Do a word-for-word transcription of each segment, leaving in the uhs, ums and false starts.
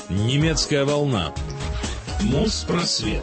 Немецкая волна. Моспросвет.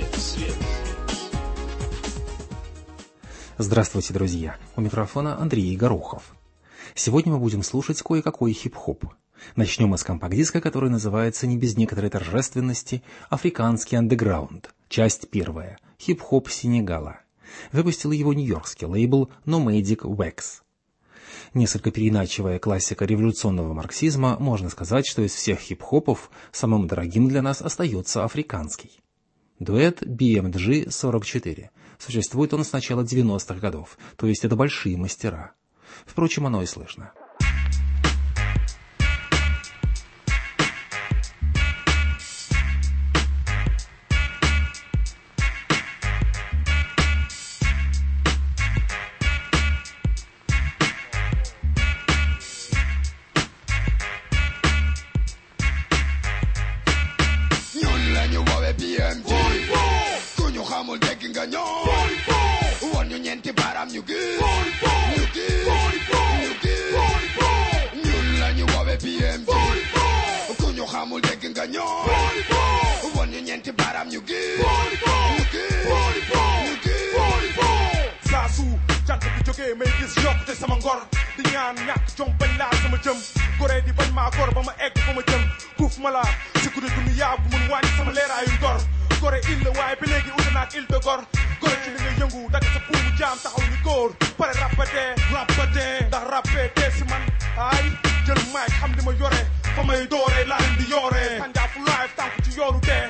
Здравствуйте, друзья! У микрофона Андрей Горохов. Сегодня мы будем слушать кое-какой хип-хоп. Начнем мы с компакт-диска, который называется не без некоторой торжественности «Африканский андеграунд». Часть первая. Хип-хоп Сенегала. Выпустил его нью-йоркский лейбл Nomadic Wax. Несколько переиначивая классика революционного марксизма, можно сказать, что из всех хип-хопов самым дорогим для нас остается африканский. Дуэт би эм джи сорок четыре. Существует он с начала девяностых годов, то есть это большие мастера. Впрочем, оно и слышно. may gis yokkute sama ngor di ñaan ñàkk jom bañ laa sama jëm gore di bañ maa gor ba ma egg fa ma jëm kuuf ma la sikkude dund yaa bu mun wàññi sama leeraayu ngor gore il la waaye ba léegi uta naak il de gor gore ci li nga yëngu daga sa puumu jaam taxaw ni góor pare rappatee rappatee ndax rappatee si man ay jël maay xam li ma yore fa may dooree laa leen di yooree xanjaa fu live tànk ci yooru dee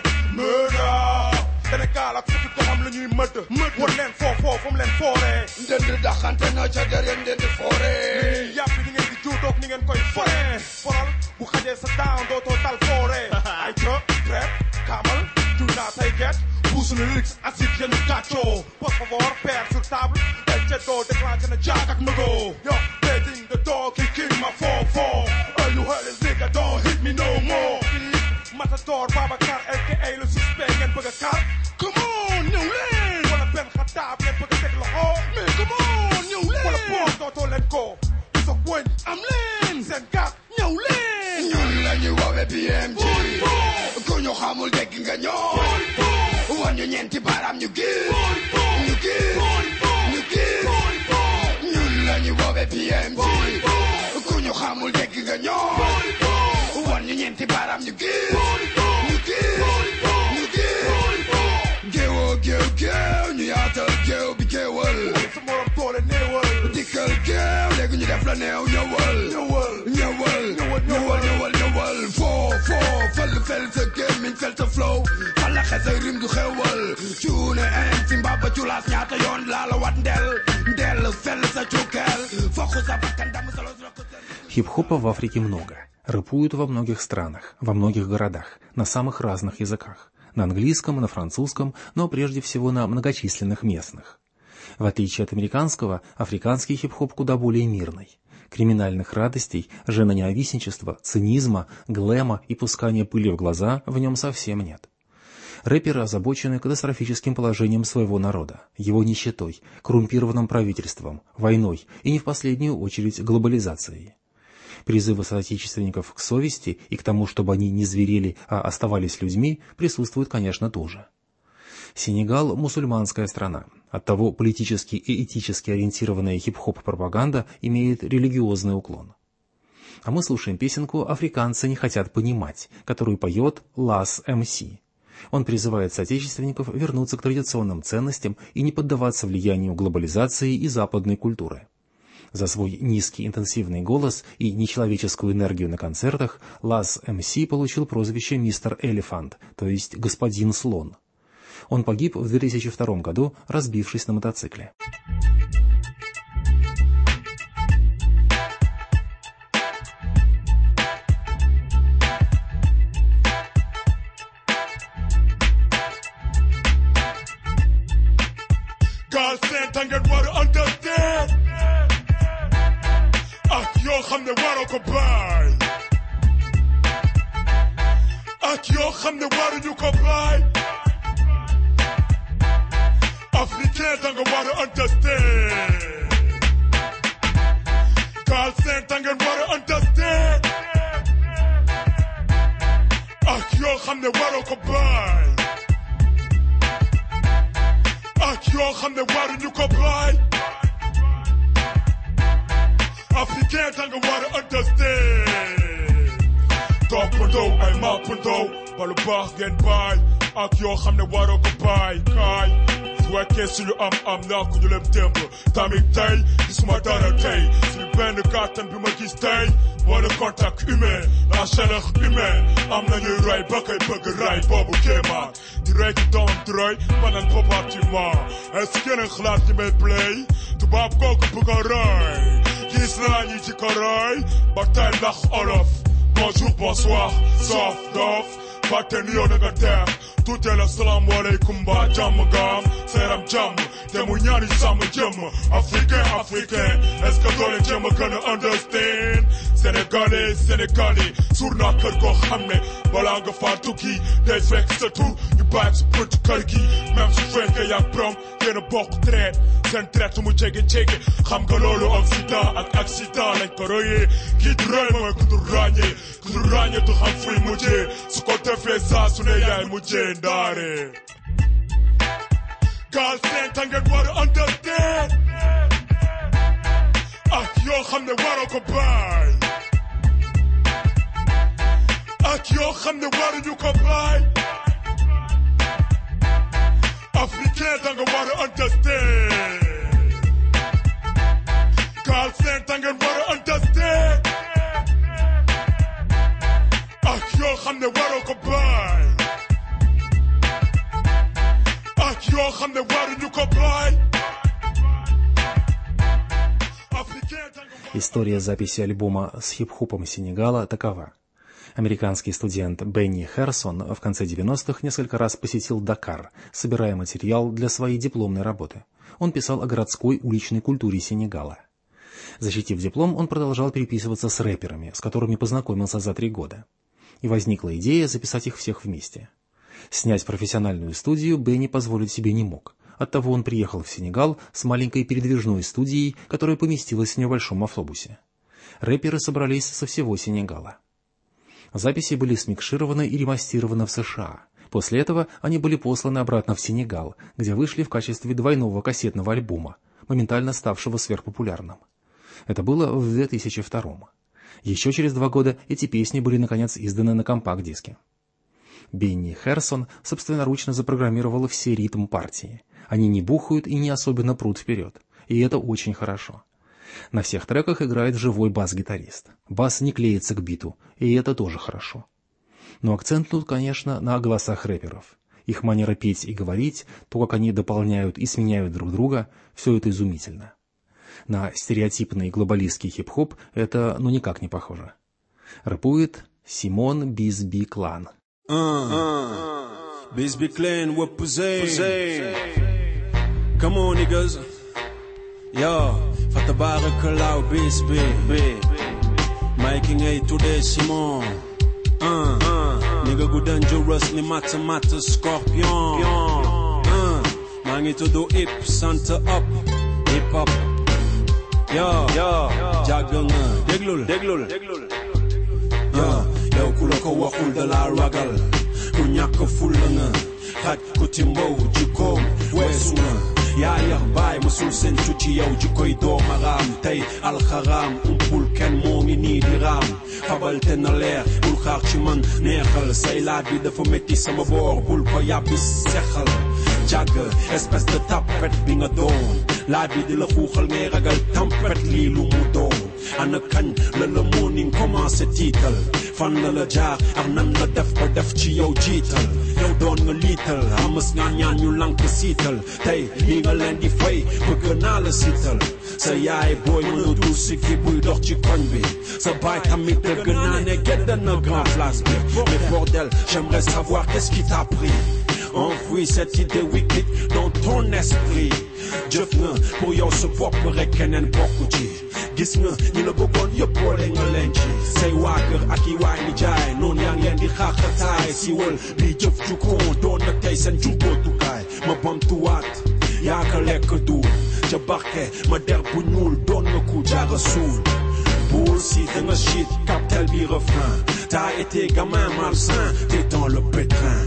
murder Sénégal ak fukki ko xam la ñuy mëdd war leen foo foo fa mu leen fooree ndënd daxante na ca derrière ndënd fooree yàpp ni ngeen di juutoog ni ngeen koy foree foral bu xajee sa down dootoo dal fooree ay ca trap kamal du naa tay get pousse le lyrics acide yéen gàccoo por favor père sur table el ceddo déclenché na jaak ak mëgo yo bedding the dog he king ma four four all you heard is nigga don't hit me no more Matador Babacar aka le suspect ngeen bëgg a kar come on ñëw leen wala benn xataab ngeen bëgg a teg loxo mais come on ñëw leen wala boos dootoo leen ko soog woñ am leen seen gàtt ñëw leen ñun la ñuy woowe B M G ku ñu xamul dégg nga ñoo wan ñu ñeenti baaraam ñu gis ñu gis ñu gis ñun la ñuy woowe B M G ku ñu xamul dégg nga ñoo wan ñu ñeenti baaraam ñu gis ñu gis ñu gis géewoo géew géew ñu yaatal géew bi géewal sa morom doole néewal dikkal géew léegi ñu def la néew ñëwal ñëwal ñëwal ñëwal ñëwal ñëwal foo foo fel fel sa gémmiñ fel sa flow xala xesa rim du xewal cuune en si mbaba culaas ñaata yoon laa la wat ndel ndel fel sa cukkel foxu sa bakkan dam solo Хип-хопа в Африке много. Рэпуют во многих странах, во многих городах, на самых разных языках. На английском, на французском, но прежде всего на многочисленных местных. В отличие от американского, африканский хип-хоп куда более мирный. Криминальных радостей, женоненавистничества, цинизма, глэма и пускания пыли в глаза в нем совсем нет. Рэперы озабочены катастрофическим положением своего народа, его нищетой, коррумпированным правительством, войной и не в последнюю очередь глобализацией. Призывы соотечественников к совести и к тому, чтобы они не зверели, а оставались людьми, присутствуют, конечно, тоже. Сенегал – мусульманская страна. Оттого политически и этически ориентированная хип-хоп-пропаганда имеет религиозный уклон. А мы слушаем песенку «Африканцы не хотят понимать», которую поет Лас эм си. Он призывает соотечественников вернуться к традиционным ценностям и не поддаваться влиянию глобализации и западной культуры. За свой низкий интенсивный голос и нечеловеческую энергию на концертах Лас эм си получил прозвище «Мистер Элефант», то есть «Господин Слон». Он погиб в две тысячи втором году, разбившись на мотоцикле. yoo xam ne waroo ko baay ak yoo xam ne waruñu ko baay africain da nga war a understand Galsen da ngeen war a understand xam ne waroo ko baay ak yoo xam ne waruñu ko baay Africain danga war a understand toppandoo ay mappandoo balu baax ngeen baay ak yoo xam ne waroo ko baay kaay su fekkee suñu am am naa ku ñu leen démb tamit tey gisuma dara tey suñu benn kàttan bi ma gis tey moo le contact humain la chaleur humaine am nañuy ray ba koy bëgg ray boobu kéemaan di rey di doon di rey banan compartiment est-ce que yéen xalaat ñi may play tubaab kooku bëgg a rey gis naa ñi ci ko rey ba tey ndax olof bonjour bonsoir sauf dof fàtte ni yow nga teex tuutee la salaam aleykum ba jàmm gaam seeram jàmm te mu ñaani sàmm jëmm africain africain est-ce que doole jëmm gën a understand sénégalais sénégalais suur naa kër koo xam ne balaa nga faa tukki day fekk sa tur ñu bàyyi si bëtu kër gi même su fekkee yaa borom yéen a bokk traite seen traite mu jege jege xam nga loolu accident ak accident lañ ko royee kii du roy mooy ku du ràññee ku du ràññee du xam fuy mujjee su ko defee saa su ne yaay mujjee ndaare gaal seen ta ngeen war a understand ak yoo xam ne waroo ko baay ak yoo xam ne waruñu ko baay Africain danga war a understand gaal seen ta ngeen war a understand ak yoo xam ne waroo ko baay ak yoo xam ne waruñu ko baay История записи альбома с хип-хопом Сенегала такова. Американский студент Бенни Херсон в конце девяностых несколько раз посетил Дакар, собирая материал для своей дипломной работы. Он писал о городской уличной культуре Сенегала. Защитив диплом, он продолжал переписываться с рэперами, с которыми познакомился за три года. И возникла идея записать их всех вместе. Снять профессиональную студию Бенни позволить себе не мог. Оттого он приехал в Сенегал с маленькой передвижной студией, которая поместилась в небольшом автобусе. Рэперы собрались со всего Сенегала. Записи были смикшированы и ремастированы в США. После этого они были посланы обратно в Сенегал, где вышли в качестве двойного кассетного альбома, моментально ставшего сверхпопулярным. Это было в две тысячи втором. Еще через два года эти песни были наконец изданы на компакт-диске. Бенни Херсон собственноручно запрограммировал все ритм партии. Они не бухают и не особенно прут вперед. И это очень хорошо. На всех треках играет живой бас-гитарист. Бас не клеится к биту, и это тоже хорошо. Но акцент тут, конечно, на голосах рэперов. Их манера петь и говорить, то, как они дополняют и сменяют друг друга, все это изумительно. На стереотипный глобалистский хип-хоп это ну никак не похоже. Рэпует Симон Бизби Клан. Бизби Клан, what Come on, niggas. Yo, fatabarakallaa Bizbi. Making A today, Simon. Uh, nigga go dangerous, ni mata mata scorpion. Uh, mangi to do hip, Santa up, hip hop. Yo, yo, jagang, deglul, deglul. Yo, yo kuloko wakul de la ragal. Kunyaka fulanga, khat kutimbo, jukom, wesuna. yaa yax baay musul seen tuuti yow ji koy dooma raam tey alxaraam umpul kenn moo ngi nii di raam xabal te na leer bul xaar ci man neexal say laaj bi dafa métti sama boor bul ko yàbbi sexal jàgg espèce de tapette bi nga doon laaj bi di la xuuxal ngay ragal tempête lii lu mu doon ana kañ la la morning commencé tiital fan la la jaar ak nan la def ba def ci yow jiital yow doon nga liital amas nga ñaan ñu lank siital tey lii nga leen di fay bëgg naa la siital sa yaay booy mën a duus si kii buy dox ci koñ bi sa baay tamit dëgg naa ne gedd na grand place bi mais bordel j'aimerais savoir qu'est-ce qui t'a pris enfoui cette idée wicked dans ton esprit jëf nga pour yow sa bopp rek keneen bokku ci gis nga ñi la bëggoon yëpp boole nga leen ci say waa kër ak i waay ni jaay noonu yaa ngi leen di xaaxataay si wal bi jëf ju ko doon na tey seen jubbootukaay ma bamtuwaat yaa ka lekk duul ca barke ma der bu ñuul doon nga ku jaaga suul Pour si dans un shit, captel bi refrain. T'as été gamin malsain, t'es dans le pétrin.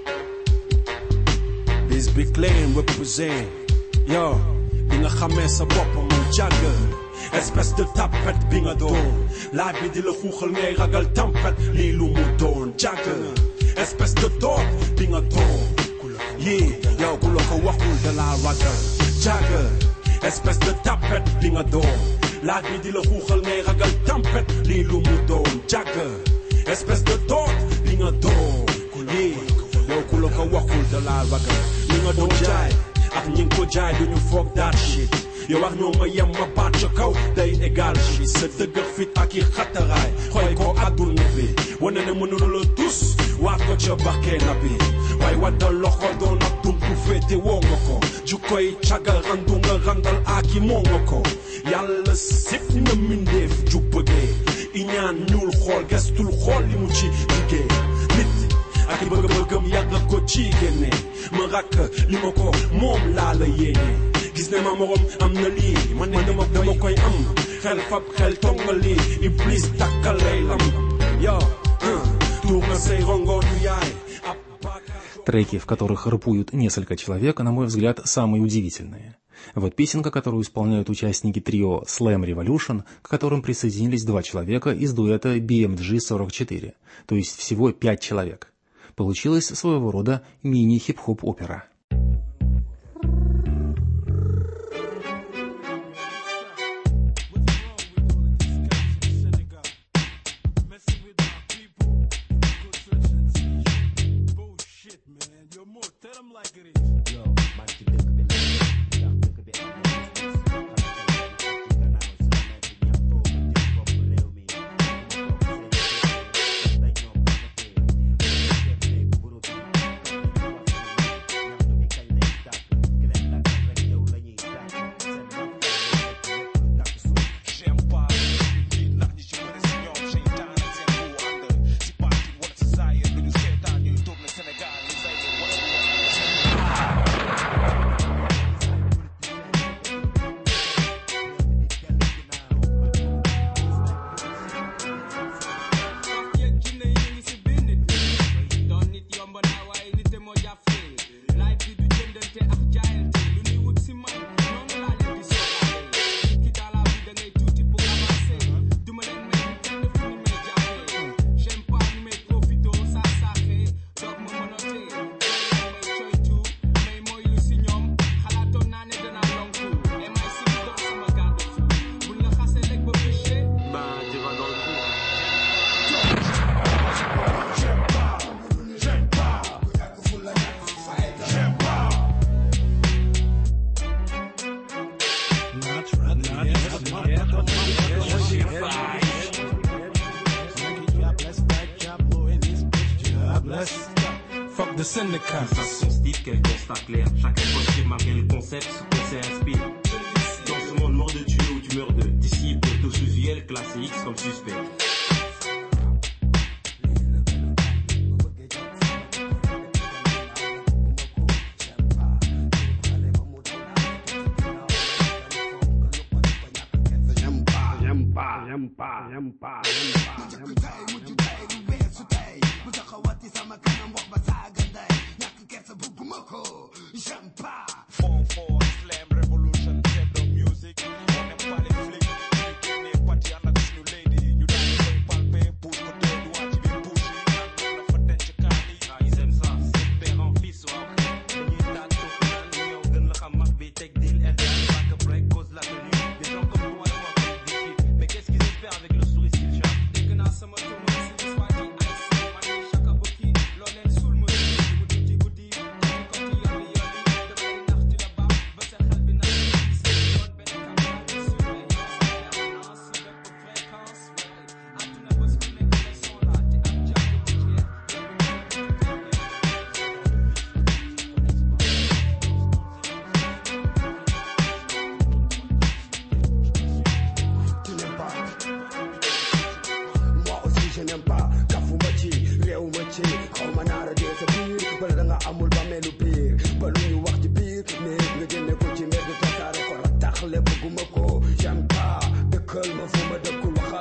This big lane represent. Yo, bi nga xamee sa bopp mu jàgg. Espèce de tapette bi nga doon. Laaj bi di la xuuxal ngay ragal tempête. Lii lu mu doon jàgg. Espèce de doog bi nga doon. Yii yow ku la ko waxul da la ragal jàgg. Espèce de tapette bi nga doon. Laaj bi di la xuuxal ngay ragal tempête. Lii lu mu doon jàgg. Espèce de doog bi nga doon. Yii yow ku la ko waxul da la ragal. li nga doon jaay ak ñi nga ko jaay duñu foog that shit. yow wax ñoo ma yem ma baat ca kaw day égal ci sa dëgër fit ak i xataraay xooy ko àdduna bi wane ne mënula la tus waat ko ca barkee na bi waaye waddal loxo doon ak tuntu féete woo nga ko jukkoy cagal randu nga randal ak i moo nga ko yàlla sip na mindeef ju bëggee i ñaan ñuul xool gestul xool li mu ci liggéey nit ak i bëgg-bëggam yàgg ko ci génne ma rakk li ma ko moom laa la yéene gis ne ma morom am na lii man ne dama dama koy am xel fab xel tonga lii iblis takkal lay lam yo tuur na say rongoonu yaay. Треки, в которых рэпуют несколько человек, на мой взгляд, самые удивительные. Вот песенка, которую исполняют участники трио Slam Revolution, к которым присоединились два человека из дуэта би эм джи сорок четыре, то есть всего пять человек. Получилась своего рода мини-хип-хоп-опера. Sensation Steve, quel constat clair. Chacun poste malgré le concept, ce qu'on s'inspire. Dans ce monde mort de tuer où tu meurs de disciples, tout sous I L, classé X comme suspect. J'aime pas, j'aime pas, j'aime pas, j'aime pas, j'aime pas, j'aime pas. Four four Slam Revolution, set the music. On n'est pas les flics, on n'est pas des annex new lady. You don't say palper, push côté droit, tu viens pousser. On a fait un chicani. Ah, ils aiment ça, c'est père en fils, ouais. Dañuy taat ko naan ñu yow gën la xam mag bi teg deal F M, pas que break, cause la tenue. Des gens comme toi et moi comme des chiffres. Mais qu'est-ce qu'ils espèrent avec le sourire qu'ils cherchent? Dégg naa sama tour ma si dis waa ji ay si man ni chaka bokki loo leen sul ma guddi ci guddi ko ci yàlla yàlla amul ba melu biir ba lu ñu wax ci biir mais nga génne ko ci mbedd tasaare ko ratax lépp bëgguma ko j'aime pas dëkkal ma fu ma dëkkul waxa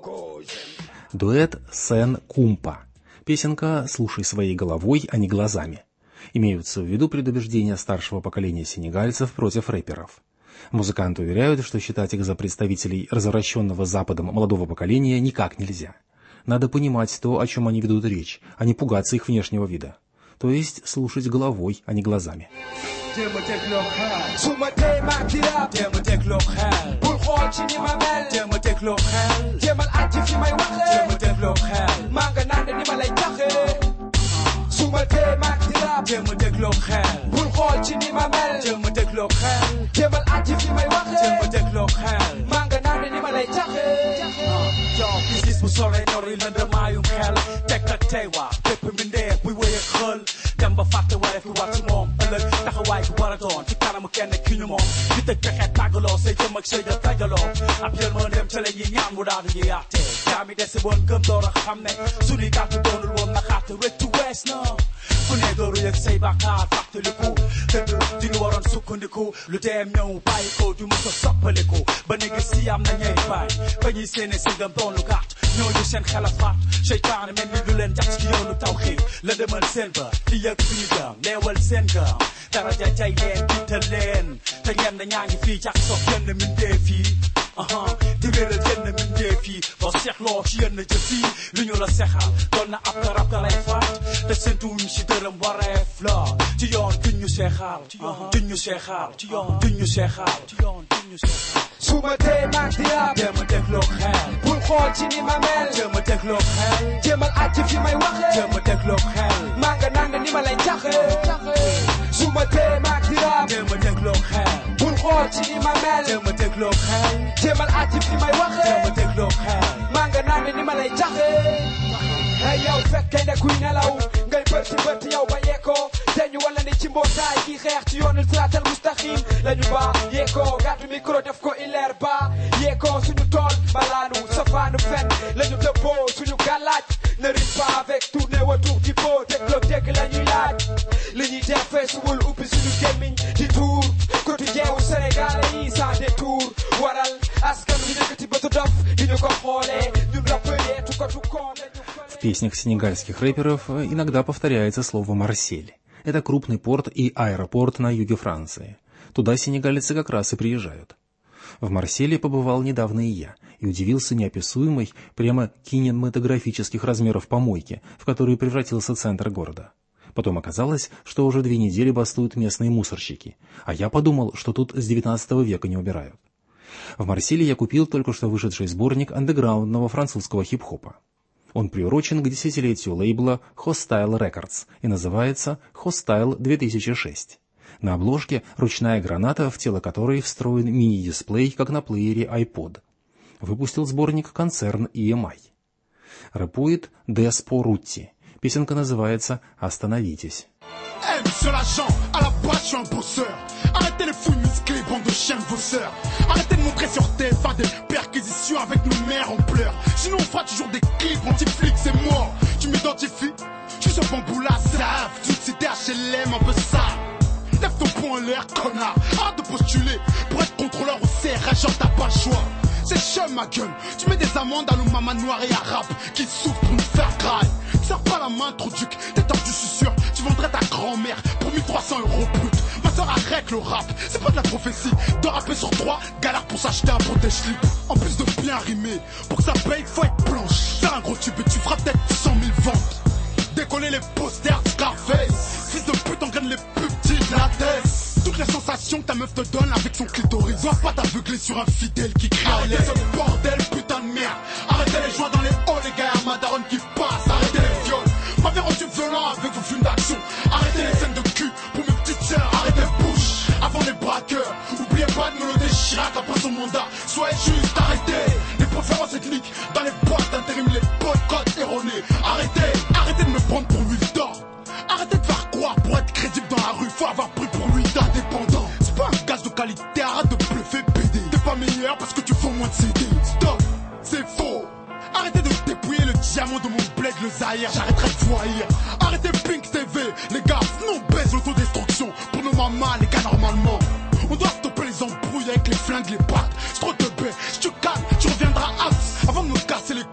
Дуэт Сен-Кумпа. Песенка «Слушай своей головой, а не глазами». Имеются в виду предубеждения старшего поколения сенегальцев против рэперов. Музыканты уверяют, что считать их за представителей развращенного Западом молодого поколения никак нельзя. Надо понимать то, о чем они ведут речь, а не пугаться их внешнего вида. То есть слушать головой, а не глазами. Suma te mak dirab Jema deglo xel Bul xol ci ni ma mel Jema deglo xel Jemal aji fi may waxe Jema deglo xel Manga nande ni ma lay taxe Yo gis gis bu sore ñori la damayum xel tek ak tay wa fépp mi ndé buy wéy ak xël dem ba fàtte waré fi war ci moom ëllëg taxawaay bu war a doon ci kanamu kenn ki ñu moom di tëj pexe tàggaloo say jëm ak say da tajaloo ab yël ma dem ca la ñi ñaan mu daal di yaate jaami dese woon gëm door a xam ne suñuy gàtt doonul woon na xaat rëccu wees na ku ne dooru yëg say bàkkaar fàttaliku dëgg di ñu waroon sukkandiku lu deem ñëw bàyyi ko du mës a soppaliku ba ne gis si am na ñey baay ba ñuy séene si ngëm doon lu gàtt ñooñu seen xel a faat seytaane mel ni du leen jax ci yoonu tawxiid la demal seen ba di yëg suñu gëm neewal seen gëm daraja jay leen jiital leen te ñenn ñaa ngi fii jax soog yenn mindee fii aha di wéeral yenn mindee fii boo seexloo ci yenn jëf yi lu ñu la sexal doon na ab garab ga lay faat te seentuñ ci dërëm wareef la ci yoon duñ ñu seexal duñ ñu seexal ci yoon duñ ñu seexal ci yoon duñ ñu seexal suma tee mag di rab jéem a dégloo xel bul xool ci ni ma mel jéem a dégloo xel jéemal àcc fi may waxe jéem a dégloo xel maa nga naan ni ma lay jaxe suma tee mag di rab jéem a dégloo xel bul xool ci ni ma mel jéem a dégloo xel jéemal àcc fi may waxe jéem a dégloo xel maa nga naan ni ma lay jaxe hey yow fekkee ne kuy nelaw ngay bët ci bët yow ba yeekoo te ñu wala ni ci mbootaay kii xeex ci yoonul siraatal mustaqim lañu ba yeekoo gàddu micro def ko ileer ba yeekoo suñu tool balaanu safaanu fen lañu dëppoo suñu gàllaaj ne rime pas avec tourner autour du pot dégloog dégg lañuy laaj li ñuy def feesuwul ubbi suñu gémmiñ di tuur quotidien wu Sénégalais yi sans détour waral askan wi yëkkati bëtu dof di ñu ko xoolee ñun rappelé tu ko tu koon В песнях сенегальских рэперов иногда повторяется слово «Марсель». Это крупный порт и аэропорт на юге Франции. Туда сенегальцы как раз и приезжают. В Марселе побывал недавно и я, и удивился неописуемой, прямо кинематографических размеров помойки, в которую превратился центр города. Потом оказалось, что уже две недели бастуют местные мусорщики, а я подумал, что тут с девятнадцатого века не убирают. В Марселе я купил только что вышедший сборник андеграундного французского хип-хопа. Он приурочен к десятилетию лейбла Hostile Records и называется Hostile две тысячи шесть. На обложке ручная граната, в тело которой встроен мини-дисплей, как на плеере iPod. Выпустил сборник концерн и эм ай. Рэпует Деспо Рутти. Песенка называется «Остановитесь». Hey, monsieur l'agent, à la base je suis un bosseur. Arrêtez les fouilles musclées, bande de chiens de vosseurs. Arrêtez de montrer sur T F A des perquisitions avec nos mères en pleurs. Sinon on fera toujours des clips anti-flics, c'est mort. Tu m'identifies? Je suis ce bambou là, save. Tu te cites H L M un peu sale. Lève ton poing en l'air, connard. Arrête de postuler pour être contrôleur au C R H, genre t'as pas le choix. C'est chum ma gueule. Tu mets des amendes à nos mamans noires et arabes qui souffrent pour nous faire graille. Serre pas la main, trop duc. T'es tordu, je suis sûr. Tu vendrais ta grand-mère pour mille trois cents euros brut. Ma soeur arrête le rap. C'est pas de la prophétie. De rapper sur trois, galère pour s'acheter un protège-slip. En plus de bien rimer, pour que ça paye, faut être blanche. C'est un gros tube et tu feras peut-être cent mille ventes. Décoller les posters de Scarface. Fils de pute, on gagne les plus petits de la tête. Toutes les sensations que ta meuf te donne avec son clitoris. Dois pas t'aveugler sur un fidèle qui crie. Arrêtez ce bordel, putain de merde. Arrêtez les joints dans les halls, les gars, ma daronne qui passe. Arrêtez les viols, m'avez rendu violent avec vos films d'action. Arrêtez les scènes de cul pour mes petites sœurs. Arrêtez bouche avant les braqueurs. Oubliez pas de Mélodie Chirac après son mandat. Soyez juste, arrêtez les préférences ethniques dans les boîtes d'intérim, les boycotts erronés. Arrêtez, arrêtez de me prendre pour l'huile d'or. Arrêtez de faire croire pour être crédible dans la rue, faut avoir pris pour lui d'indépendant. C'est pas un gaz de qualité, arrête de bluffer B D. T'es pas meilleur parce que tu vends moins de C D. Stop, c'est faux. Arrêtez de dépouiller le diamant de mon bled, le Zahir, j'arrêterai de voyer. Arrêtez Pink T V, les gars, non baisse l'autodestruction. Pour nos mamans, les gars, normalement. On doit stopper les embrouilles avec les flingues, les pattes. C'est trop de baie, si tu calmes, tu reviendras axe. Avant de nous casser les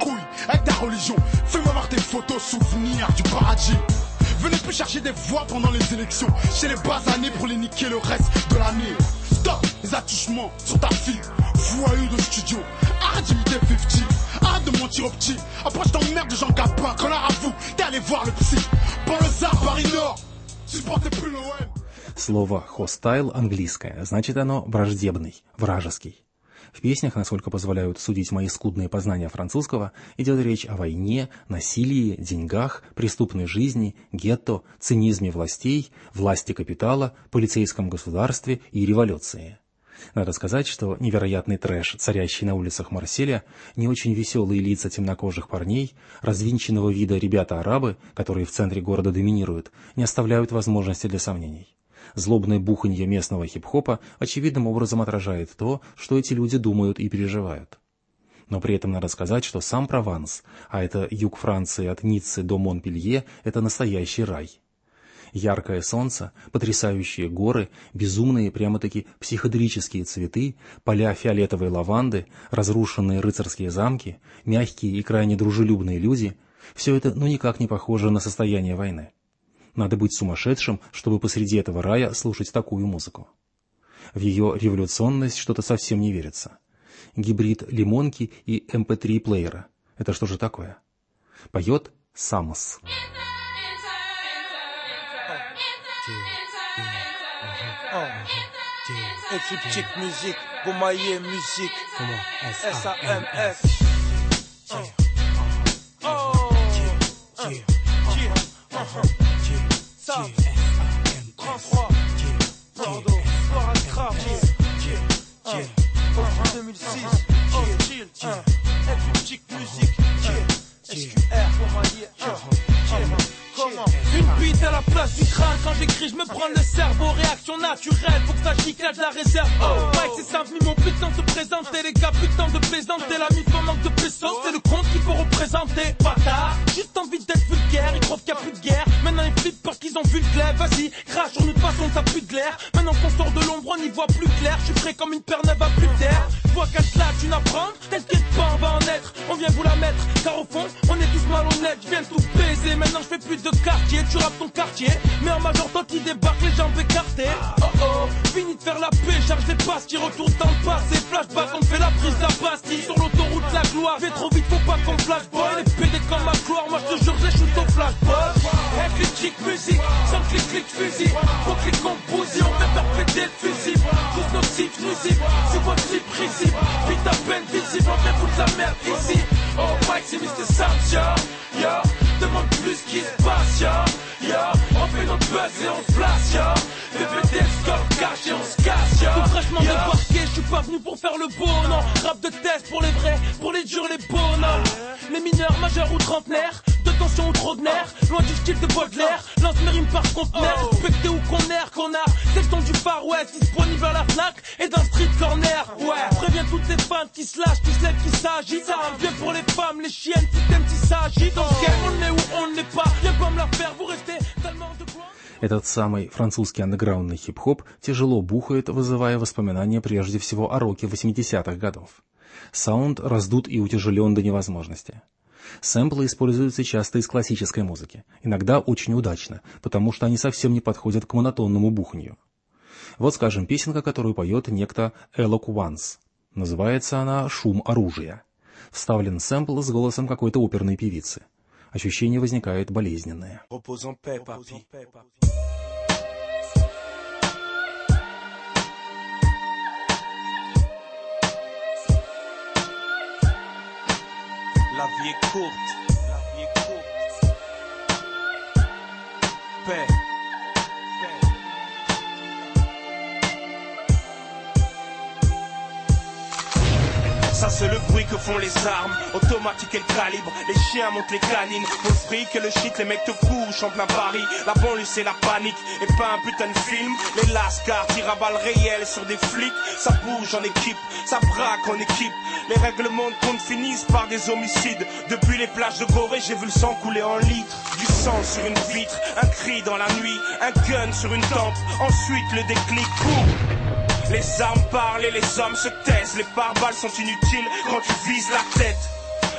religion. Fais-moi voir tes photos, souvenirs du paradis. Venez plus chercher des voix pendant les élections. Chez les basanés pour les niquer le reste de l'année. Stop les attouchements sur ta fille. Voyou de studio. Arrête d'imiter cinquante. Arrête de mentir au petit. Après je t'emmerde de Jean Gabin. Connard à vous, t'es allé voir le psy. Banlieusard, Paris Nord. Supportez plus l'O M. Слово «hostile» английское, значит оно «враждебный», «вражеский». В песнях, насколько позволяют судить мои скудные познания французского, идет речь о войне, насилии, деньгах, преступной жизни, гетто, цинизме властей, власти капитала, полицейском государстве и революции. Надо сказать, что невероятный трэш, царящий на улицах Марселя, не очень веселые лица темнокожих парней, развинченного вида ребята-арабы, которые в центре города доминируют, не оставляют возможности для сомнений. Злобное буханье местного хип-хопа очевидным образом отражает то, что эти люди думают и переживают. Но при этом надо сказать, что сам Прованс, а это юг Франции от Ниццы до Монпелье, это настоящий рай. Яркое солнце, потрясающие горы, безумные прямо-таки психоделические цветы, поля фиолетовой лаванды, разрушенные рыцарские замки, мягкие и крайне дружелюбные люди – все это ну никак не похоже на состояние войны. Надо быть сумасшедшим, чтобы посреди этого рая слушать такую музыку. В ее революционность что-то совсем не верится. Гибрид лимонки и эм пэ три плеера. Это что же такое? Поет Самос. Écliptique musique, Boumaillé musique. S A M S. trente-trois Bordeaux, Soir à Craft deux mille six Hostile Écliptique musique S Q R Boumaillé. Comment? Une bite à la place du crâne. Quand j'écris je me prends le cerveau. Réaction naturelle, faut que ça chic là de la réserve. Oh, Mike c'est simple, mis mon putain de se présenter. Les gars putain de plaisanter. La mif en manque de pesos, c'est le compte qu'il faut représenter. Bâtard, juste envie d'être vulgaire. Ils croient qu'il n'y a plus de guerre. Maintenant ils flippent parce qu'ils ont vu le clair. Vas-y, crache sur nous de façon t'as plus de l'air. Maintenant qu'on sort de l'ombre on y voit plus clair. Je suis frais comme une paire neuve à plus terre. Vois qu'à cela tu n'apprends. T'inquiète pas on va en être. On vient vous la mettre. Car au fond on est tous malhonnêtes. Je viens tout baiser. Maintenant je fais plus de quartier. Tu rappes ton quartier. Mais en major toi qui débarque les jambes écartées. Oh oh, fini de faire la paix. Charge des passes qui retournent dans le passé. Flashback on fait la prise à Bastille. Sur l'autoroute la gloire. Vais trop vite faut pas qu'on flashball. Les P D comme ma gloire. Moi je te jure je les shoot au flashball. Éclectique musique, sans clic clic fusil. Faut clic qu'on bousille, on fait faire péter le fusil. Tous nos types nuisibles, c'est votre type risible. Vite à peine visible, on vient foutre la merde ici. Oh Mike c'est mister Sam's yo, yo. Demande plus ce qui se passe yo, yo. On fait notre buzz et on se place yo. Fais péter le score cash et on se casse yo. Tout fraîchement débarqué, je suis pas venu pour faire le beau non. Rap de test pour les vrais, pour les durs les beaux non. Les mineurs majeurs ou trentenaires, de tension ou trop de nerfs. Loin du style de Baudelaire, lance mes rimes par conteneur. Respecté ou qu'on erre, qu'on a. C'est le ton du Far West, disponible à la Fnac et dans Street Corner. Ouais, préviens toutes ces fans qui se lâchent, qui se lèvent, qui s'agitent. Ça revient bien pour les femmes, les chiennes, système qui s'agit. Donc on est où on n'est pas, viens pas me la faire, vous restez tellement de quoi. Этот самый французский андеграундный хип-хоп тяжело бухает, вызывая воспоминания прежде всего о роке восьмидесятых годов. Саунд раздут и утяжелен до невозможности. Сэмплы используются часто из классической музыки, иногда очень удачно, потому что они совсем не подходят к монотонному буханью. Вот, скажем, песенка, которую поет некто Eloquence. Называется она «Шум оружия». Вставлен сэмпл с голосом какой-то оперной певицы. Ощущение возникает болезненное. La vie est courte, la vie est courte. Paix. Ça c'est le bruit que font les armes, automatique et le calibre. Les chiens montent les canines, le fric et le shit, les mecs te couchent en plein Paris. La banlieue c'est la panique, et pas un putain de film. Les lascars tirent à balles réelles sur des flics. Ça bouge en équipe, ça braque en équipe. Les règlements de compte finissent par des homicides. Depuis les plages de Gorée, j'ai vu le sang couler en litres. Du sang sur une vitre, un cri dans la nuit, un gun sur une tempe. Ensuite le déclic, boum. Les armes parlent et les hommes se taisent. Les pare-balles sont inutiles quand tu vises la tête.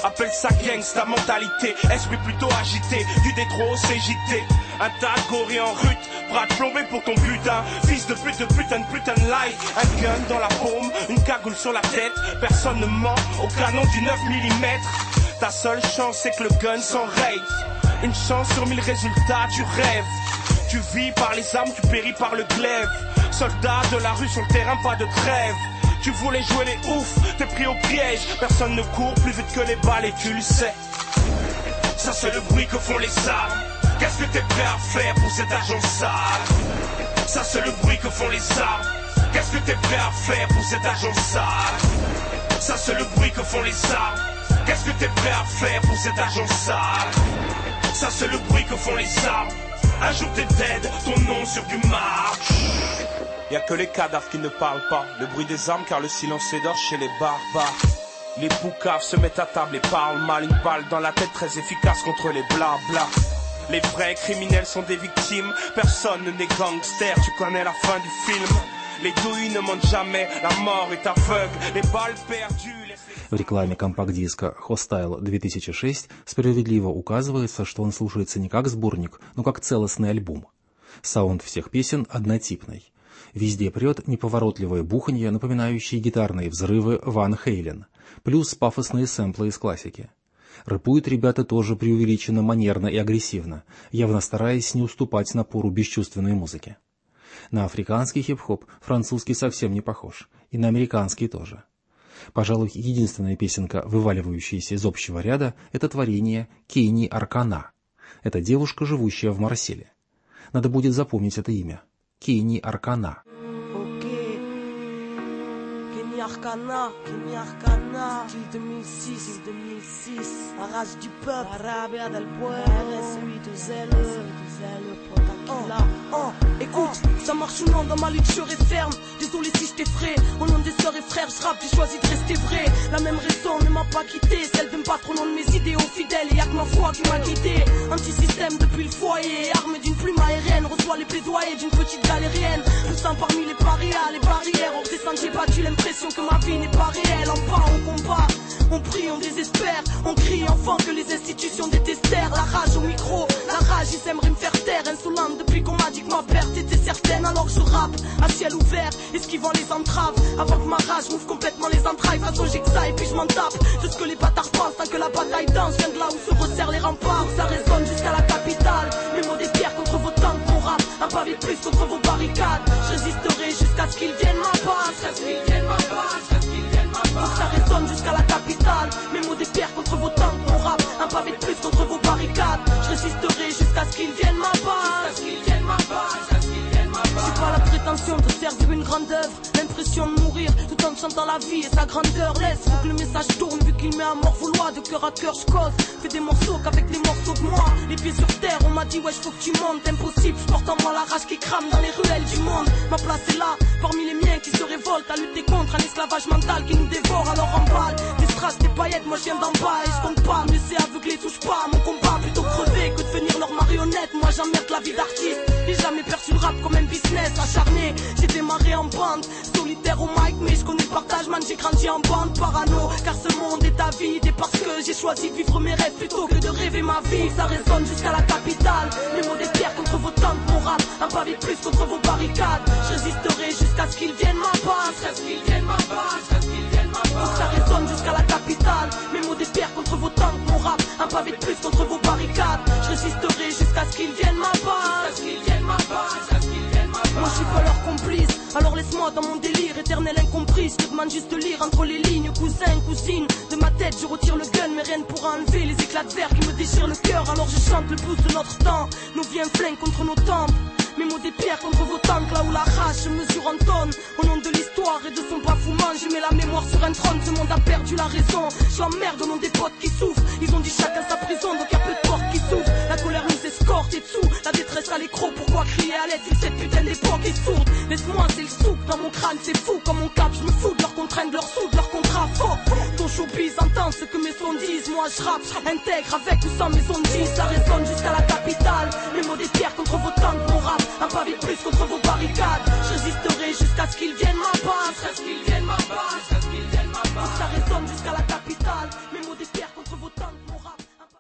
Appelle ça gangsta mentalité, esprit plutôt agité, du détro C J T. Un tas de gorilles en rute, bras de plombé pour ton putain. Fils de pute, de putain de putain de life. Un gun dans la paume, une cagoule sur la tête. Personne ne ment au canon du neuf millimètres. Ta seule chance c'est que le gun s'enraye. Une chance sur mille résultats, tu rêves. Tu vis par les armes, tu péris par le glaive. Soldat de la rue sur le terrain, pas de trêve. Tu voulais jouer les oufs, t'es pris au piège. Personne ne court plus vite que les balles et tu le sais. Ça c'est le bruit que font les armes. Qu'est-ce que t'es prêt à faire pour cet argent sale? Ça c'est le bruit que font les armes. Qu'est-ce que t'es prêt à faire pour cet argent sale? Ça c'est le bruit que font les armes. Qu'est-ce que t'es prêt à faire pour cet argent sale? Ça c'est le bruit que font les armes. Un jour t'es dead, ton nom sur du marche. Y'a que les cadavres qui ne parlent pas. Le bruit des armes car le silence s'édore chez les barbares. Les poucaves se mettent à table et parlent mal. Une balle dans la tête très efficace contre les blabla. Les vrais criminels sont des victimes. Personne n'est gangster, tu connais la fin du film. Les douilles ne mentent jamais, la mort est aveugle. Les balles perdues. В рекламе компакт-диска Hostile две тысячи шесть справедливо указывается, что он слушается не как сборник, но как целостный альбом. Саунд всех песен однотипный. Везде прет неповоротливое буханье, напоминающее гитарные взрывы Ван Хейлен, плюс пафосные сэмплы из классики. Рэпуют ребята тоже преувеличенно манерно и агрессивно, явно стараясь не уступать напору бесчувственной музыки. На африканский хип-хоп французский совсем не похож, и на американский тоже. Пожалуй, единственная песенка, вываливающаяся из общего ряда, это творение Кейни Аркана. Это девушка, живущая в Марселе. Надо будет запомнить это имя. Кейни Аркана. Arcana, Kenny Arcana, deux mille six, deux mille six, la race du peuple, Arabia del Pueblo, R S huit deux L, oh, oh, écoute, ça marche ou non dans ma lutte, je serai ferme, désolé si je t'effraie, au nom des sœurs et frères, je rappe, j'ai choisi de rester vrai, la même raison ne m'a pas quitté, celle de me battre au nom de mes idéaux fidèles, et y'a que ma foi qui m'a guidé, anti-système depuis le foyer, armé d'une plume aérienne, reçoit les plaidoyers d'une petite galérienne, poussant parmi les parias, les barrières, hors des sentiers battus, l'impression que ma vie n'est pas réelle, en pas on combat, on prie, on désespère, on crie enfant que les institutions détestèrent, la rage au micro, la rage ils aimeraient me faire taire, insolente depuis qu'on m'a dit que ma perte était certaine, alors je rappe à ciel ouvert, esquivant les entraves, avant que ma rage m'ouvre complètement les entrailles, façon j'exaille et puis je m'en tape, de ce que les bâtards pensent, tant que la bataille danse, vient de là où se resserrent les remparts, ça résonne jusqu'à la capitale, mes mots des pierres contre vos tanks, mon rap, un pavé de plus contre vos barricades, je résisterai jusqu'à ce qu'ils viennent ma base, jusqu'à ce qu'ils viennent ma base, jusqu'à ce qu'ils viennent ma base, ça résonne jusqu'à la capitale, mes mots des pierres contre vos tanks, mon rap, un pavé de plus contre vos barricades, je résisterai jusqu'à ce qu'ils viennent ma base, jusqu'à ce qu'ils viennent ma base, jusqu'à ce qu'ils viennent ma base. J'ai pas la prétention de servir une grande œuvre, l'impression de mourir tout en chantant la vie et sa grandeur, laisse faut que le message tourne vu qu'il met à mort vos lois, de cœur à cœur je cause, fais des morceaux qu'avec les morceaux de moi, les pieds sur terre, on m'a dit ouais faut que tu montes, impossible, je porte en moi la rage qui crame dans les ruelles du monde, ma place est là, parmi les miens qui se révoltent à lutter contre un esclavage mental qui nous dévore, alors emballe, des strass, des paillettes, moi je viens d'en bas et je compte pas me laisser aveugler, touche pas à mon combat, plutôt crever que devenir leur marionnette, moi j'emmerde la vie d'artiste, j'ai jamais perçu le rap comme un business acharné, j'ai démarré en bande, solitaire au mic mais je connais le partage man, j'ai grandi en bande parano, car ce monde est avide et parce que j'ai choisi de vivre mes rêves plutôt que de rêver ma vie, ça résonne jusqu'à la capitale, mes mots des pierres contre vos tanks, mon rap, un pavé de plus contre vos barricades, je résisterai jusqu'à ce qu'ils viennent ma base, jusqu'à ce qu'ils viennent ma base, jusqu'à ce qu'ils viennent ma base, ça résonne jusqu'à la capitale, mes mots des pierres contre vos tanks, mon rap, un pavé de plus contre vos barricades, je résisterai jusqu'à ce qu'ils viennent ma base, jusqu'à ce qu'ils viennent ma base, jusqu'à ce qu'ils viennent ma base. Moi je suis pas leur complice, alors laisse-moi dans mon délire éternel incompris, je te demande juste de lire entre les lignes, cousin, cousine, de ma tête je retire le gun, mais rien ne pourra enlever les éclats de verre qui me déchirent le cœur, alors je chante le blues de notre temps, nos vies inflinguent contre nos tempes, mes mots des pierres contre vos tanks, là où la rage se mesure en tonnes, au nom de l'histoire et de son bafouement, je mets la mémoire sur un trône, ce monde a perdu la raison, je l'emmerde au nom des potes qui souffrent, ils ont dit chacun sa prison, donc y'a peu de portes qui s'ouvrent, la colère nous escorte et dessous, la détresse à l'écro, pourquoi crier à l'aide si cette putain d'époque est sourde, laisse-moi c'est le souk, dans mon crâne c'est fou, comme mon cap je me fous de leurs contraintes, de leurs sous, de leurs contrats faux, ton showbiz entend ce que mes sons disent, moi je rappe, intègre avec ou sans mes ondes, ça résonne jusqu'à la capitale, mes mots des pierres contre vos tanks, mon rap, un pavé de plus contre vos barricades, je résisterai jusqu'à ce qu'ils viennent ma base, jusqu'à ce qu'ils viennent ma base, jusqu'à ce qu'ils viennent ma base, ça résonne jusqu'à la